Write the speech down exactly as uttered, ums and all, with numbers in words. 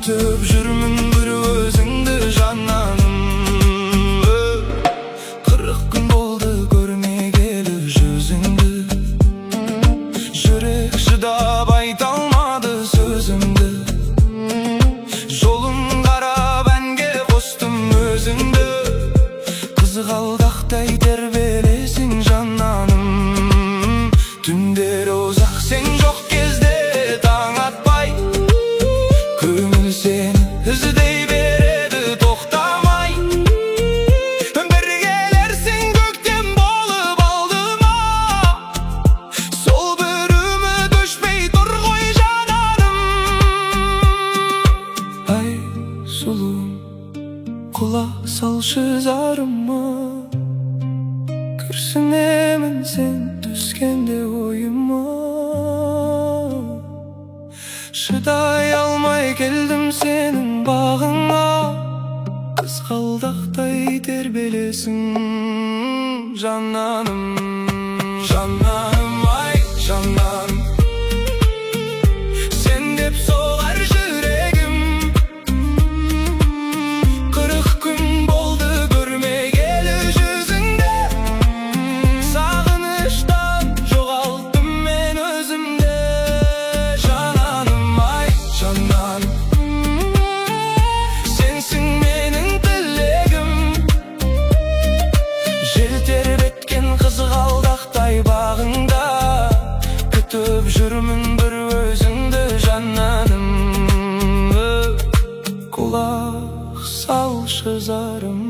Күтіп жүрмін бір өзіңді жананым. Қырық күн болды көрмегелі жүзіңді. Жүрек шыдап айта алмады сөзімді. Жолын қарап әнге қостым өзіңді. Қызғалдақтай тербелесің жананым. Түндер ұзақ сен жоқ кезде таң атпай, көңіл сені іздей береді тоқтамай. Бір келерсің көктем болып алдыма, сол бір үміт өшпей тұр ғой жананым. Ай сұлуым, құлақ салшы зарыма, күрсінемін сен түскенде ойыма. Шыдай алмай келдім сенің бағыңа, қызғалдақтай тербелесің жананым. Жананым, ай жананым, сен деп соғар жүрегім. Қырық күн болды көрмегелі жүзіңді. Сағыныштан жоғалттым мен өзімді. Жананым, ай жананым, сенсің менің тілегім. Жел тербеткен қызғалдақтай бағыңда, күтіп жүрмін бір өзіңді жананым. Құлақ салшы зарым.